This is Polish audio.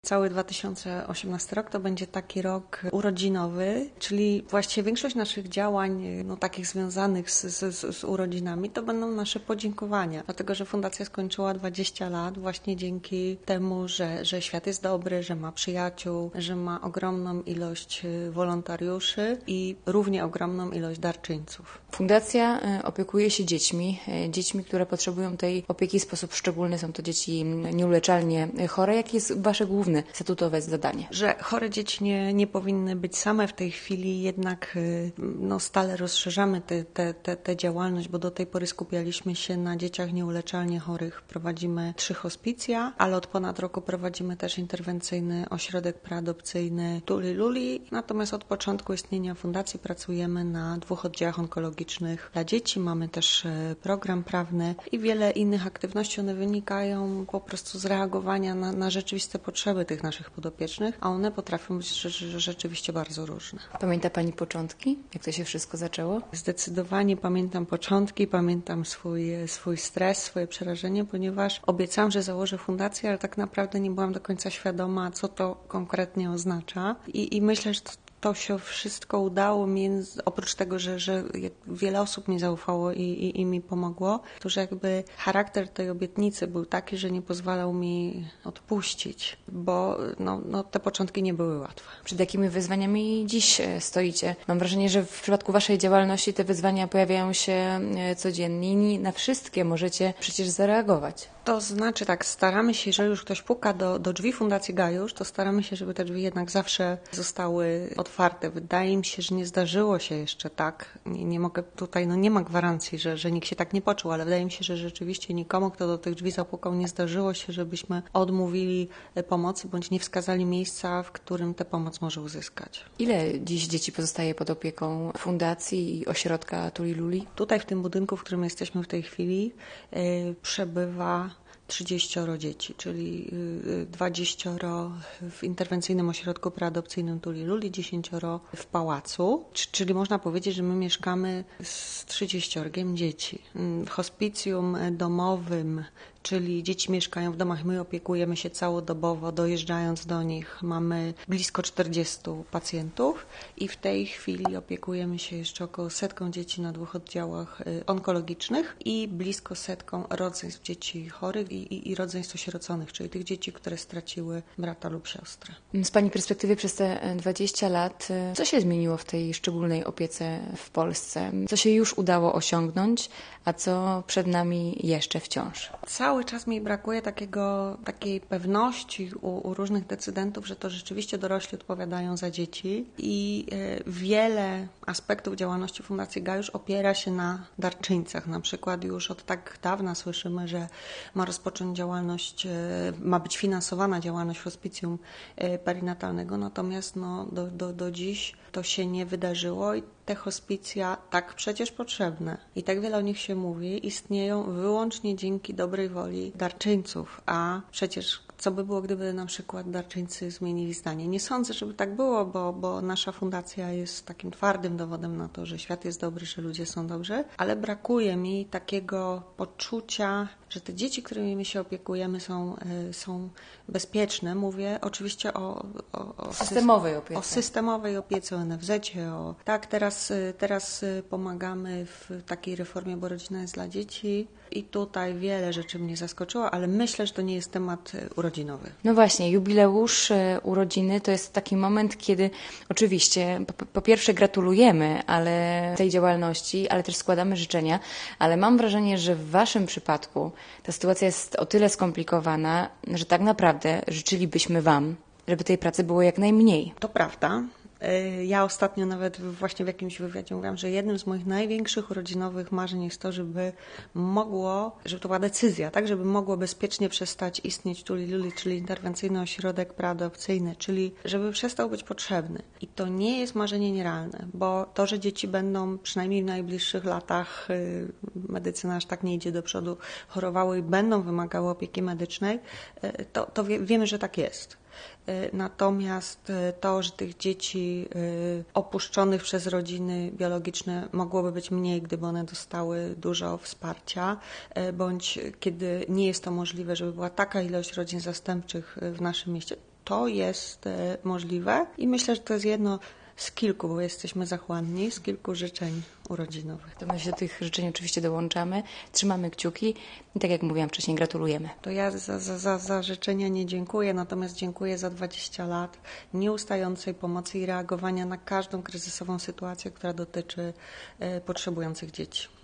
Cały 2018 rok to będzie taki rok urodzinowy, czyli właściwie większość naszych działań, takich związanych z urodzinami, to będą nasze podziękowania. Dlatego, że Fundacja skończyła 20 lat właśnie dzięki temu, że świat jest dobry, że ma przyjaciół, że ma ogromną ilość wolontariuszy i równie ogromną ilość darczyńców. Fundacja opiekuje się dziećmi, które potrzebują tej opieki w sposób szczególny. Są to dzieci nieuleczalnie chore. Jakie jest Wasze główne statutowe zadanie? Że chore dzieci nie powinny być same w tej chwili, jednak stale rozszerzamy tę działalność, bo do tej pory skupialiśmy się na dzieciach nieuleczalnie chorych. Prowadzimy 3 hospicja, ale od ponad roku prowadzimy też interwencyjny ośrodek preadopcyjny Tuli Luli. Natomiast od początku istnienia fundacji pracujemy na 2 oddziałach onkologicznych dla dzieci. Mamy też program prawny i wiele innych aktywności. One wynikają po prostu z reagowania na rzeczywiste potrzeby tych naszych podopiecznych, a one potrafią być rzeczywiście bardzo różne. Pamięta Pani początki? Jak to się wszystko zaczęło? Zdecydowanie pamiętam początki, pamiętam swój stres, swoje przerażenie, ponieważ obiecałam, że założę fundację, ale tak naprawdę nie byłam do końca świadoma, co to konkretnie oznacza. I myślę, że to się wszystko udało mi, oprócz tego, że wiele osób mi zaufało i mi pomogło, to że jakby charakter tej obietnicy był taki, że nie pozwalał mi odpuścić, bo te początki nie były łatwe. Przed jakimi wyzwaniami dziś stoicie? Mam wrażenie, że w przypadku Waszej działalności te wyzwania pojawiają się codziennie i nie na wszystkie możecie przecież zareagować. To znaczy tak, staramy się, jeżeli już ktoś puka do drzwi Fundacji Gajusz, to staramy się, żeby te drzwi jednak zawsze zostały otwarte. Wydaje mi się, że nie zdarzyło się jeszcze tak. Nie mogę tutaj, nie ma gwarancji, że nikt się tak nie poczuł, ale wydaje mi się, że rzeczywiście nikomu, kto do tych drzwi zapukał, nie zdarzyło się, żebyśmy odmówili pomocy bądź nie wskazali miejsca, w którym tę pomoc może uzyskać. Ile dziś dzieci pozostaje pod opieką Fundacji i ośrodka Tuli Luli? Tutaj w tym budynku, w którym jesteśmy w tej chwili, przebywa 30 dzieci, czyli 20 w interwencyjnym ośrodku preadopcyjnym Tuli Luli, 10 w pałacu, czyli można powiedzieć, że my mieszkamy z 30 dzieci. W hospicjum domowym, czyli dzieci mieszkają w domach, my opiekujemy się całodobowo, dojeżdżając do nich mamy blisko 40 pacjentów i w tej chwili opiekujemy się jeszcze około 100 dzieci na 2 oddziałach onkologicznych i blisko 100 rodzeństw dzieci chorych i rodzeństw osieroconych, czyli tych dzieci, które straciły brata lub siostrę. Z Pani perspektywy przez te 20 lat, co się zmieniło w tej szczególnej opiece w Polsce? Co się już udało osiągnąć, a co przed nami jeszcze wciąż? Cały czas mi brakuje takiej pewności u różnych decydentów, że to rzeczywiście dorośli odpowiadają za dzieci i wiele aspektów działalności Fundacji Gajusz opiera się na darczyńcach. Na przykład już od tak dawna słyszymy, że ma rozpocząć działalność, ma być finansowana działalność hospicjum perinatalnego, natomiast do dziś to się nie wydarzyło i te hospicja, tak przecież potrzebne i tak wiele o nich się mówi, istnieją wyłącznie dzięki dobrej woli darczyńców, a przecież co by było, gdyby na przykład darczyńcy zmienili zdanie? Nie sądzę, żeby tak było, bo nasza fundacja jest takim twardym dowodem na to, że świat jest dobry, że ludzie są dobrzy, ale brakuje mi takiego poczucia, że te dzieci, którymi my się opiekujemy są bezpieczne. Mówię oczywiście o systemowej opiece. O systemowej opiece, o NFZ-cie. Tak, teraz pomagamy w takiej reformie, bo rodzina jest dla dzieci i tutaj wiele rzeczy mnie zaskoczyło, ale myślę, że to nie jest temat urodzinowy. No właśnie, jubileusz urodziny to jest taki moment, kiedy oczywiście po pierwsze gratulujemy tej działalności, ale też składamy życzenia, ale mam wrażenie, że w Waszym przypadku ta sytuacja jest o tyle skomplikowana, że tak naprawdę życzylibyśmy Wam, żeby tej pracy było jak najmniej. To prawda. Ja ostatnio nawet właśnie w jakimś wywiadzie mówiłam, że jednym z moich największych urodzinowych marzeń jest to, żeby to była decyzja, tak, żeby mogło bezpiecznie przestać istnieć Tuli Luli, czyli interwencyjny ośrodek preadopcyjny, czyli żeby przestał być potrzebny. I to nie jest marzenie nierealne, bo to, że dzieci będą przynajmniej w najbliższych latach, medycyna aż tak nie idzie do przodu, chorowały i będą wymagały opieki medycznej, to wiemy, że tak jest. Natomiast to, że tych dzieci opuszczonych przez rodziny biologiczne mogłoby być mniej, gdyby one dostały dużo wsparcia, bądź kiedy nie jest to możliwe, żeby była taka ilość rodzin zastępczych w naszym mieście, to jest możliwe i myślę, że to jest jedno z kilku, bo jesteśmy zachłanni, z kilku życzeń urodzinowych. To my się do tych życzeń oczywiście dołączamy, trzymamy kciuki i tak jak mówiłam wcześniej, gratulujemy. To ja za życzenia nie dziękuję, natomiast dziękuję za 20 lat nieustającej pomocy i reagowania na każdą kryzysową sytuację, która dotyczy potrzebujących dzieci.